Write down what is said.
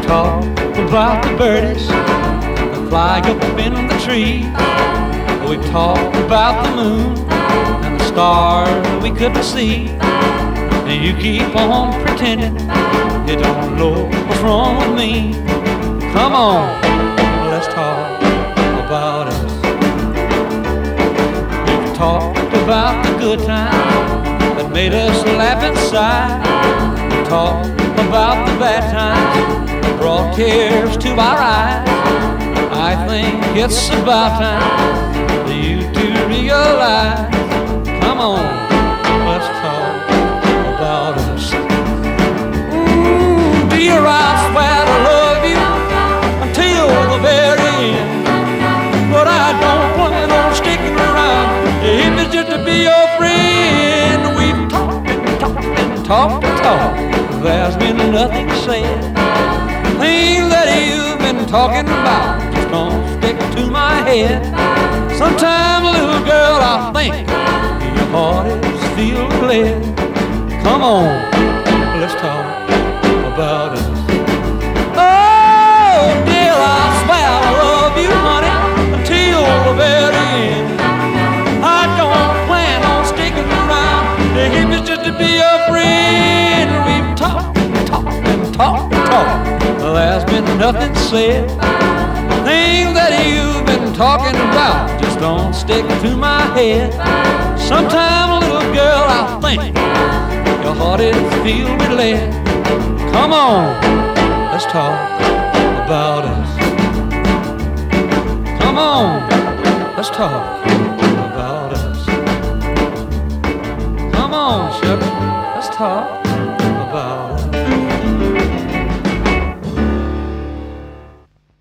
talk about the birdies that fly up in the tree. We talk about the moon and the stars we couldn't see. And you keep on pretending you don't know what's wrong with me. Come on, let's talk about us. We've talked about the good times that made us laugh inside. We've talked about the bad times that brought tears to our eyes. I think it's about time for you to realize. Come on, let's talk about us. Dear, I swear to love you until the very end, but I don't plan on sticking around if it's just to be your friend. We've talked and talked and talked and talked. There's been nothing said. Things that you've been talking about just don't stick to my head. Sometimes, little girl, I think your heart is filled with lead. Come on, let's talk about us. Oh, dear, I swear I love you, honey, until the very end. I don't plan on sticking around if it's just to be your friend. We've talked and talked and talked and talked. There's been nothing said. Things that you've been talking about just don't stick to my head. Sometimes, little girl, I think your heart is filled with lead. Come on, let's talk about us. Come on, let's talk about us. Come on, sugar, let's talk.